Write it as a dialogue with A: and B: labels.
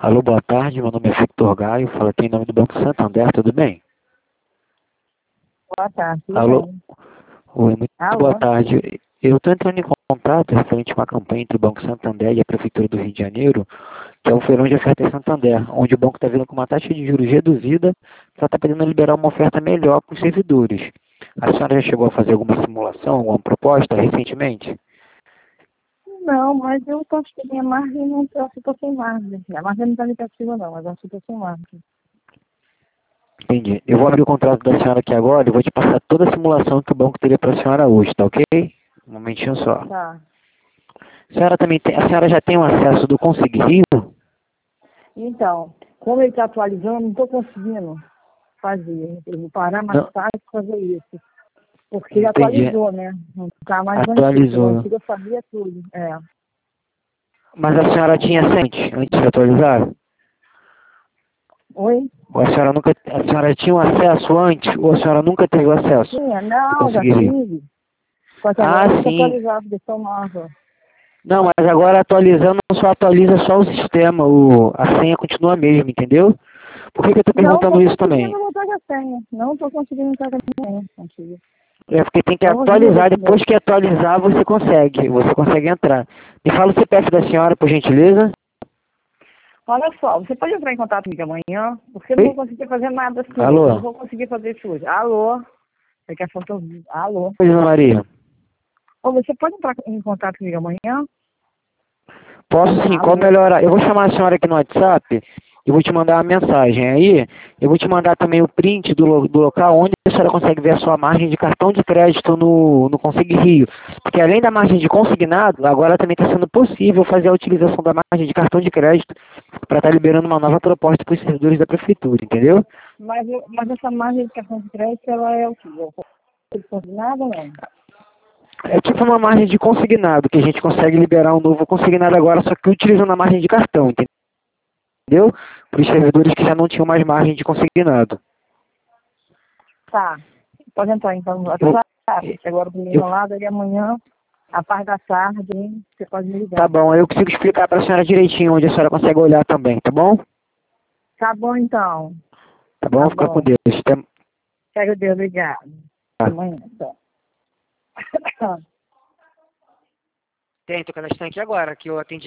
A: Alô, boa tarde, meu nome é Victor Gaio, falo aqui em nome do Banco Santander, tudo bem?
B: Boa tarde, tudo
A: Alô,
B: bem?
A: oi, muito boa
B: Alô?
A: tarde. Eu estou entrando em contato referente a uma campanha entre o Banco Santander e a Prefeitura do Rio de Janeiro, que é o Feirão de Ofertas Santander, onde o banco está vindo com uma taxa de juros reduzida, só está podendo liberar uma oferta melhor para os servidores. A senhora já chegou a fazer alguma simulação, alguma proposta recentemente?
B: Não, mas eu acho que minha margem não está, se sem margem. A margem não está negativa não, mas eu acho que estou sem margem.
A: Entendi. Eu vou abrir o contrato da senhora aqui agora e vou te passar toda a simulação que o banco teria para a senhora hoje, tá ok? Um momentinho só.
B: Tá.
A: A senhora já tem o acesso do Consegui Rio?
B: Então, como ele está atualizando, não estou conseguindo fazer. Eu vou parar mais
A: Não,
B: tarde para fazer isso. Porque ele
A: entendi.
B: atualizou, né? Não está mais antigo. O
A: Atualizou.
B: antigo eu sabia tudo. É.
A: Mas a senhora tinha antes de atualizar?
B: Oi?
A: Ou a senhora tinha o acesso antes ou a senhora nunca teve o acesso
B: Tinha?
A: do
B: Não, já
A: Consegui Rio?
B: tive. Só que agora tem
A: Ah,
B: que
A: sim.
B: atualizar a versão nova.
A: Não, mas agora atualizando só atualiza só o sistema, a senha continua a mesma, entendeu? Por que eu estou
B: Não
A: perguntando
B: estou
A: isso também?
B: conseguindo montar a senha. Não estou conseguindo montar a senha antiga.
A: É porque tem que
B: Vamos ver
A: atualizar,
B: esse
A: depois
B: novo.
A: que atualizar você consegue entrar. Me fala o CPF da senhora, por gentileza.
B: Olha só, você pode entrar em contato comigo amanhã, porque eu não vou
A: Oi?
B: conseguir fazer nada assim hoje. Não
A: Alô?
B: vou conseguir fazer isso hoje. Alô? Daqui a pouco eu... Alô?
A: Oi, Ana Maria.
B: Ou você pode entrar em contato comigo amanhã?
A: Posso sim, qual
B: Alô?
A: melhor? Eu vou chamar a senhora aqui no WhatsApp e vou te mandar uma mensagem. Aí, eu vou te mandar também o print do local onde a senhora consegue ver a sua margem de cartão de crédito no Consegui Rio. Porque além da margem de consignado, agora também está sendo possível fazer a utilização da margem de cartão de crédito para estar liberando uma nova proposta para os servidores da prefeitura, entendeu?
B: Mas essa margem de cartão de crédito, ela é o quê? Nada ou não?
A: É tipo uma margem de consignado, que a gente consegue liberar um novo consignado agora, só que utilizando a margem de cartão, entendeu? Para os servidores que já não tinham mais margem de consignado.
B: Tá. Pode entrar então no
A: Eu,
B: WhatsApp. Agora o menino
A: eu,
B: lá, daí amanhã, a parte da tarde, hein, você pode me
A: tá
B: ligar.
A: bom, eu consigo explicar para a senhora direitinho onde a senhora consegue olhar também, tá bom?
B: Tá bom então.
A: Tá
B: Tá
A: bom? Fica com
B: bom.
A: Deus. Até
B: Pega Deus, obrigado.
A: mais.
B: Amanhã, então.
A: Tem, tô cadastrando aqui agora, que eu atendi